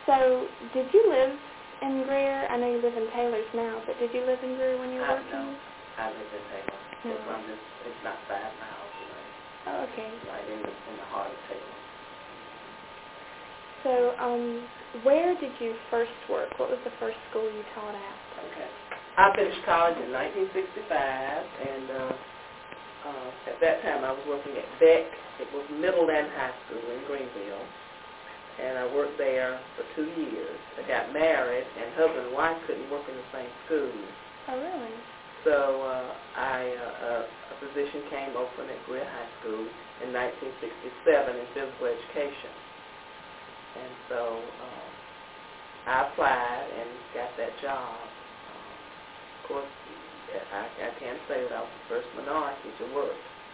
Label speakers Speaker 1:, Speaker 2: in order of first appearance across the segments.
Speaker 1: So, did you live in Greer? I know you live in Taylor's now, but did you live in Greer when you were working?
Speaker 2: No, I live in Taylor.
Speaker 1: No.
Speaker 2: It's not 5 miles away.
Speaker 1: Oh, okay.
Speaker 2: Right in the heart of Taylor.
Speaker 1: So, where did you first work? What was the first school you taught at?
Speaker 2: Okay. I finished college in 1965, and at that time I was working at Beck. It was Middle and High School in Greenville, and I worked there for 2 years. I got married, and husband and wife couldn't work in the same school.
Speaker 1: Oh, really?
Speaker 2: So a position came open at Greer High School in 1967 in physical education. And so I applied and got that job. Of course, I can say that I was the first minority to work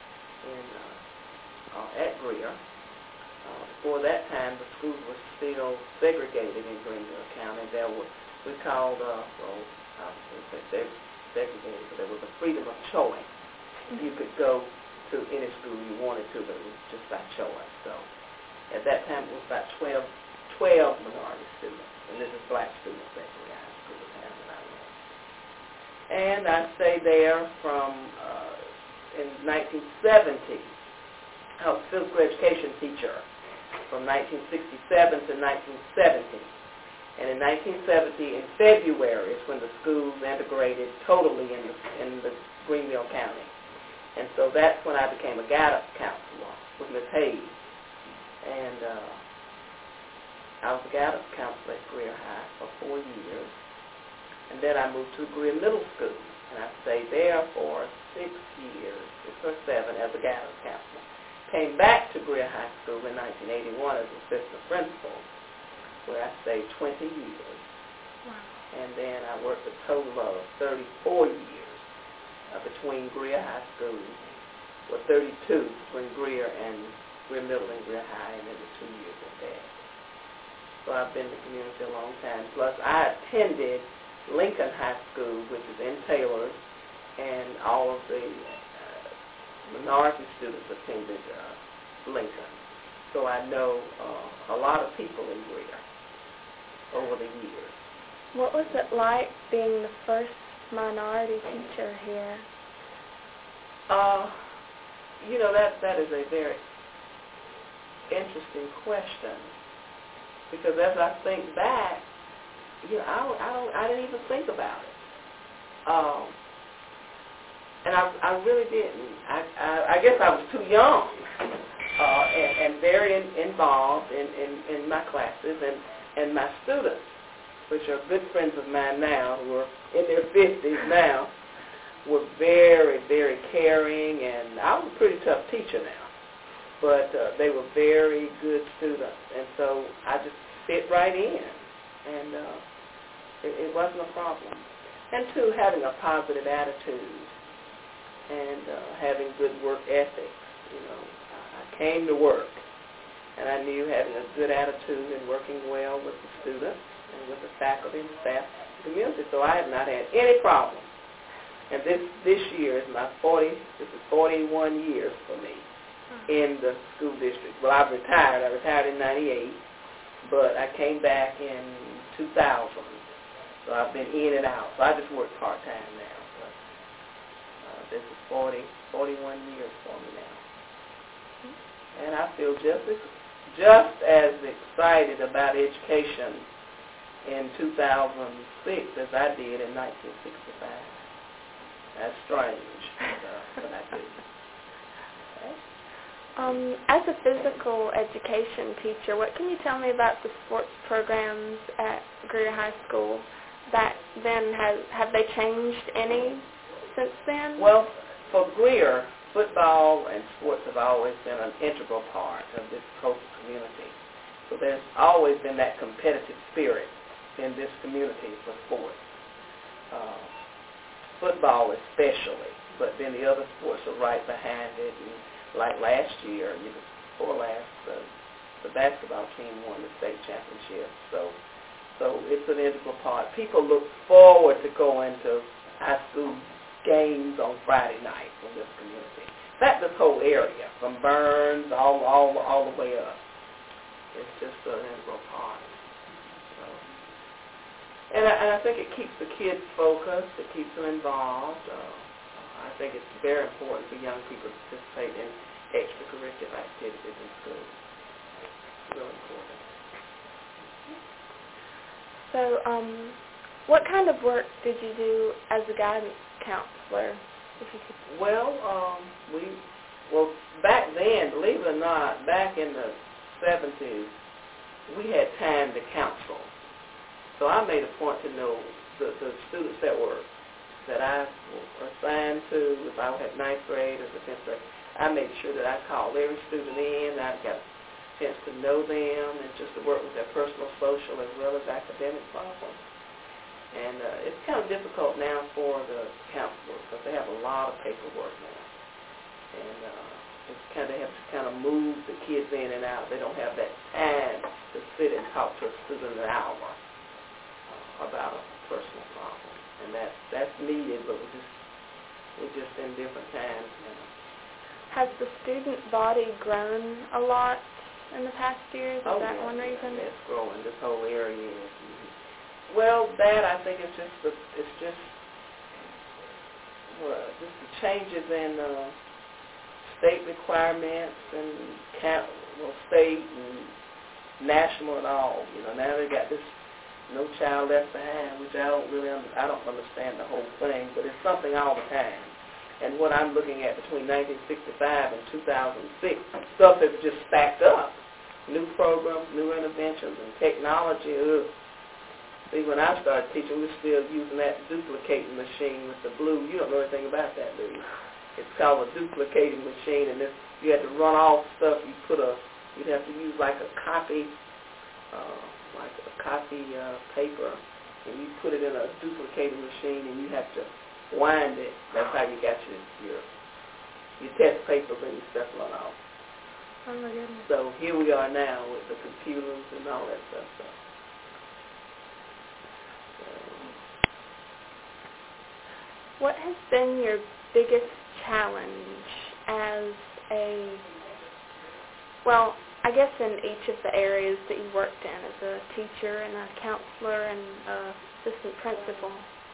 Speaker 2: at Greer. Before that time, the schools were still segregated in Greenville County. There were, we called, I wouldn't say segregated, but there was a freedom of choice. You could go to any school you wanted to, but it was just by choice. So at that time, it was about 12 minority students, and this is black students at Greer High School at the time that I went. And I stayed there from, in 1970, I was a physical education teacher from 1967 to 1970. And in 1970, in February, is when the schools integrated totally in the Greenville County. And so that's when I became a guidance counselor with Ms. Hayes. And I was a guidance counselor at Greer High for 4 years. And then I moved to Greer Middle School, and I stayed there for 6 years, 6 or 7, as a guidance counselor. Came back to Greer High School in 1981 as assistant principal, where I stayed 20 years.
Speaker 1: Wow.
Speaker 2: And then I worked a total of 34 years between Greer High School, 32 between Greer and Greer Middle and Greer High, and then the 2 years at that. So I've been in the community a long time. Plus, I attended Lincoln High School, which is in Taylor, and all of the minority students attended Lincoln. So I know a lot of people in Greer over the years.
Speaker 1: What was it like being the first minority teacher here?
Speaker 2: You know, that is a very interesting question, because as I think back, you know, I didn't even think about it. And I really didn't. I guess I was too young and very involved in my classes, and my students, which are good friends of mine now, who are in their 50s now, were very, very caring, and I was a pretty tough teacher now, but they were very good students, and so I just fit right in, and it wasn't a problem. And two, having a positive attitude and having good work ethics. You know, I came to work, and I knew having a good attitude and working well with the students and with the faculty and staff of the community. So I have not had any problem. And this year is my 41 years for me in the school district. Well, I've retired. I retired in 98, but I came back in 2000. So I've been in and out. So I just work part-time now. But this is 41 years for me now. And I feel just as excited about education in 2006 as I did in 1965. That's strange, but I do.
Speaker 1: Okay. As a physical education teacher, what can you tell me about the sports programs at Greer High School back then? Have they changed any since then?
Speaker 2: Well, for Greer, football and sports have always been an integral part of this coastal community. So there's always been that competitive spirit in this community for sports. Football especially, but then the other sports are right behind it. And like last year, before last, the basketball team won the state championship. So it's an integral part. People look forward to going to high school games on Friday night in this community. In fact, this whole area, from Burns all the way up, it's just an integral part. And I think it keeps the kids focused. It keeps them involved. I think it's very important for young people to participate in extracurricular activities in school. It's really important.
Speaker 1: So, what kind of work did you do as a guidance counselor? If you could.
Speaker 2: Well, back then, believe it or not, back in the 70s, we had time to counsel. So I made a point to know the students that I was assigned to, if I had ninth grade or the 10th grade, I made sure that I called every student in, I got a chance to know them and just to work with their personal, social, as well as academic problems. And it's kind of difficult now for the counselors because they have a lot of paperwork now. And they have to kind of move the kids in and out. They don't have that time to sit and talk to a student an hour about a personal problem. And that's needed, but we're just in different times now.
Speaker 1: Has the student body grown a lot in the past years? Is that one reason?
Speaker 2: It's growing. This whole area is. Well, that I think it's just the changes in state requirements and state and national and all. Now they got this No Child Left Behind, which I don't understand the whole thing, but it's something all the time. And what I'm looking at between 1965 and 2006, stuff has just stacked up. New programs, new interventions, and technology. See, when I started teaching, we're still using that duplicating machine with the blue. You don't know anything about that, do you? It's called a duplicating machine, and you had to run off stuff. You'd have to use like a copy paper, and you put it in a duplicating machine, and you have to wind it. That's how you got your test papers and your stuff run off.
Speaker 1: Oh my goodness.
Speaker 2: So here we are now with the computers and all that stuff.
Speaker 1: What has been your biggest challenge I guess in each of the areas that you worked in as a teacher and a counselor and assistant principal?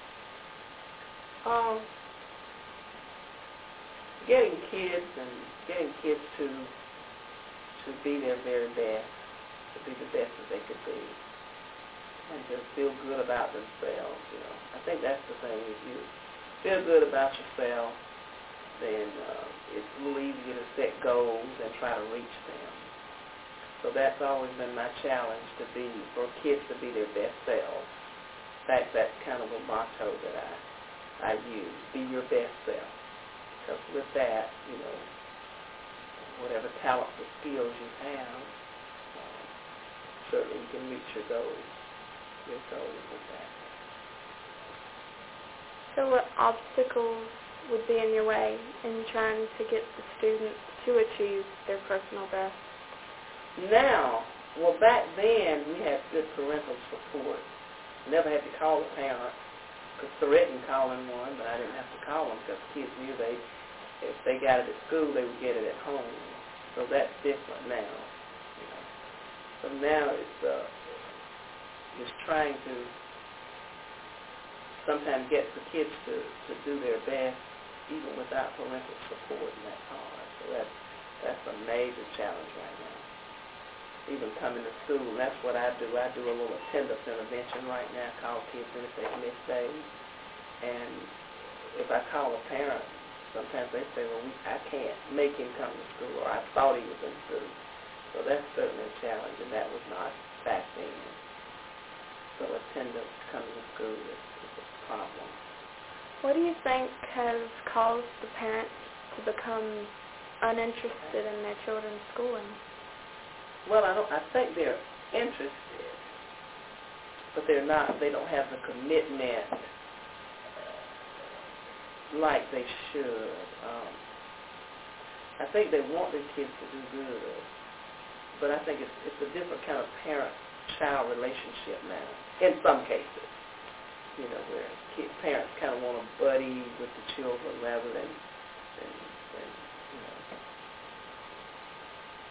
Speaker 2: Getting kids to be their very best, to be the best that they could be, and to feel good about themselves. I think that's the thing. If you feel good about yourself, then it's a little easier to set goals and try to reach them. So that's always been my challenge, for kids to be their best selves. In fact, that's kind of a motto that I use, be your best self. Because with that, whatever talents or skills you have, certainly you can reach your goals with that.
Speaker 1: So what obstacles would be in your way in trying to get the students to achieve their personal best?
Speaker 2: Now, back then we had good parental support. Never had to call a parent. Could threaten calling one, but I didn't have to call them because kids knew if they got it at school, they would get it at home. So that's different now. So now it's trying to sometimes get the kids to do their best even without parental support, and that's hard. So that's a major challenge right now. Even coming to school, that's what I do. I do a little attendance intervention right now, call kids in if they miss days. And if I call a parent, sometimes they say, well, I can't make him come to school, or I thought he was in school. So that's certainly a challenge, and that was not back then. So attendance coming to school is a problem.
Speaker 1: What do you think has caused the parents to become uninterested in their children's schooling?
Speaker 2: Well, I think they're interested, but they're not. They don't have the commitment like they should. I think they want their kids to do good, but I think it's a different kind of parent-child relationship now. In some cases, where parents kind of want to buddy with the children rather than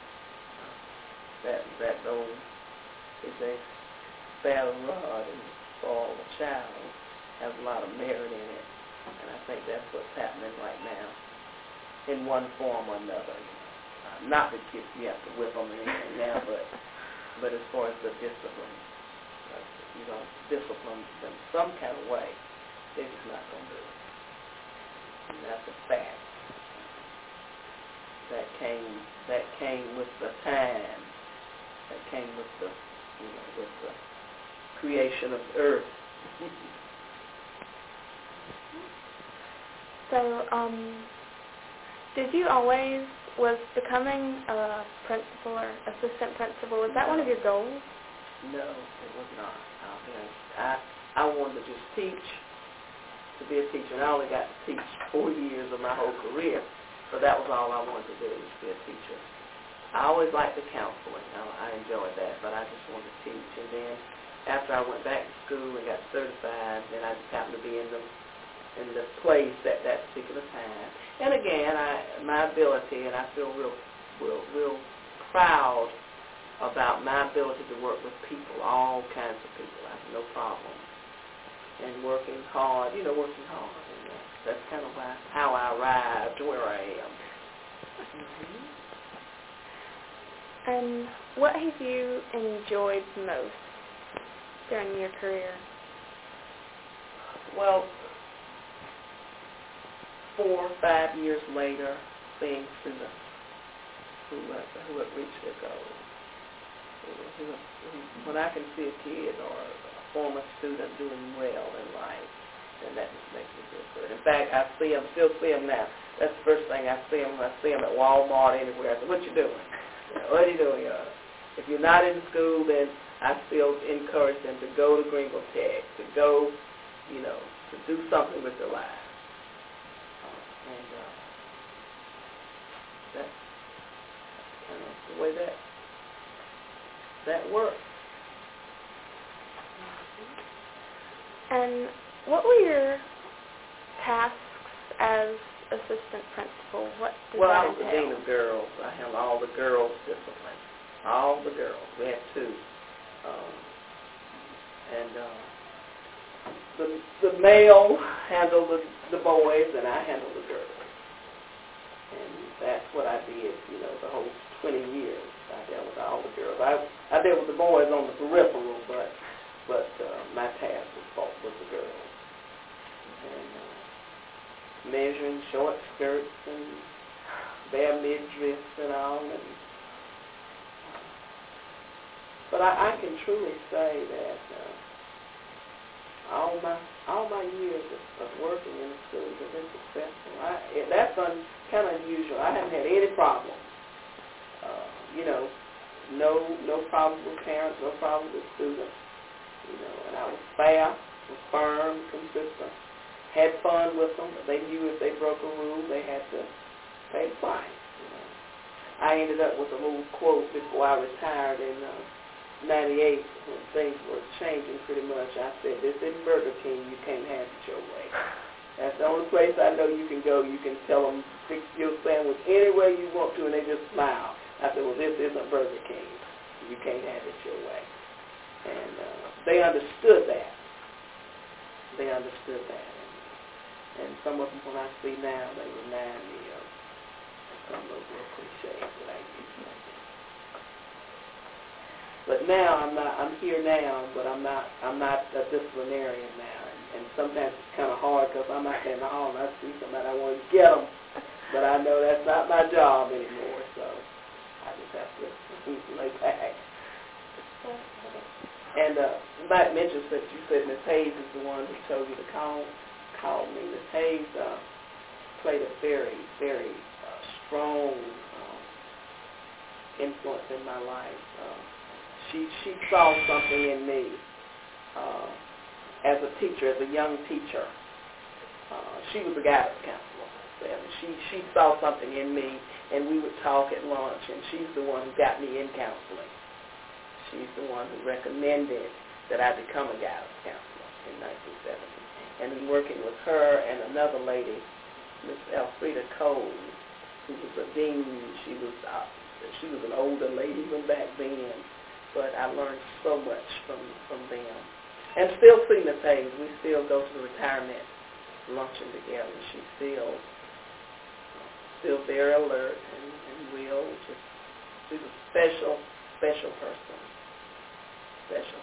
Speaker 2: that old is a battle rod and spoil a child has a lot of merit in it. And I think that's what's happening right now in one form or another. Not that you have to whip them or anything now, but as far as the discipline, you don't discipline them some kind of way, they're just not going to do it. And that's a fact. That came with the time. That came with the creation of earth.
Speaker 1: So, did you always, was becoming a principal or assistant principal, was that one of your goals?
Speaker 2: No, it was not. I wanted to just teach, to be a teacher, and I only got to teach 4 years of my whole career, so that was all I wanted to do, was be a teacher. I always liked the counseling. I enjoyed that, but I just wanted to teach. And then after I went back to school and got certified, then I just happened to be in the place at that particular time. And again, my ability, and I feel real proud about my ability to work with people, all kinds of people. I have no problem. And working hard. And that's kind of how I arrived to where I am. Mm-hmm.
Speaker 1: And what have you enjoyed most during your career?
Speaker 2: Well, 4 or 5 years later, seeing students who have reached their goals. When I can see a kid or a former student doing well in life, then that just makes me feel good. In fact, I still see them now. That's the first thing I see them. I see them at Walmart, anywhere. I say, what you doing? What are you doing? If you're not in school, then I still encourage them to go to Greenville Tech, to go, to do something with their lives. And that's kind of the way that works.
Speaker 1: And what were your tasks as assistant principal? What did that
Speaker 2: I was
Speaker 1: entail?
Speaker 2: the dean of girls. I handled all the girls' discipline. All the girls. We had 2. The male handled the boys, and I handled the girls. And that's what I did, the whole 20 years. I dealt with all the girls. I dealt with the boys on the peripheral, but my task was the girls. And measuring short skirts and bare midriffs and all. But I can truly say that all my years of working in the schools have been successful. That's kind of unusual. I haven't had any problems. No problem with parents, no problem with students. And I was fair, was firm, consistent. Had fun with them. They knew if they broke a rule, they had to pay the fine. I ended up with a little quote before I retired in 98, when things were changing pretty much. I said, this isn't Burger King, you can't have it your way. That's the only place I know you can go. You can tell them, fix your sandwich any way you want to, and they just smile. I said, well, this isn't Burger King. You can't have it your way. And they understood that. And some of them, when I see now, they remind me of some of those little cliches that I used to say. But now I'm here now, but I'm not a disciplinarian now. And sometimes it's kind of hard because I'm out there in the hall and I see somebody, I want to get them. But I know that's not my job anymore, so I just have to lay back. And you might mention that you said Ms. Hayes is the one who told you to call me. Ms. Hayes played a very, very strong influence in my life. She saw something in me as a teacher, as a young teacher. She was a guidance counselor. She saw something in me, and we would talk at lunch, and she's the one who got me in counseling. She's the one who recommended that I become a guidance counselor in 1970. And in working with her and another lady, Miss Elfrida Cole, who was a dean, she was an older lady even back then, but I learned so much from them. And still see Miss Hayes. We still go to the retirement luncheon together. She's still very alert and will just, she's a special person. Special.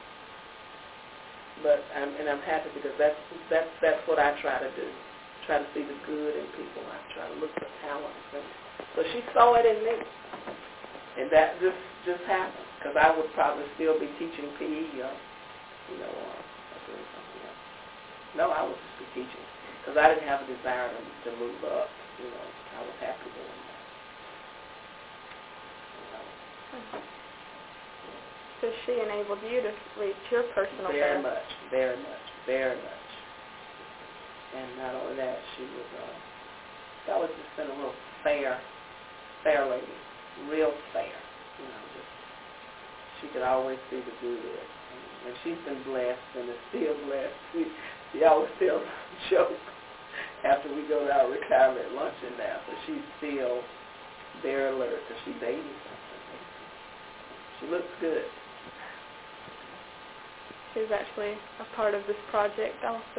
Speaker 2: But I'm happy because that's what I try to do. Try to see the good in people. I try to look for talents. And so she saw it in me. And that just happened. Because I would probably still be teaching PE, doing something else. No, I would just be teaching. Because I didn't have a desire to move up. I was happy doing that.
Speaker 1: So she enabled you to reach your personal goals.
Speaker 2: Very much. And not only that, she was always just been a little fair lady, real fair. Just she could always see the good. And she's been blessed and is still blessed. She always tells a joke after we go to our retirement luncheon now. So she's still very alert because she's 80-something. She looks good.
Speaker 1: She's actually a part of this project also.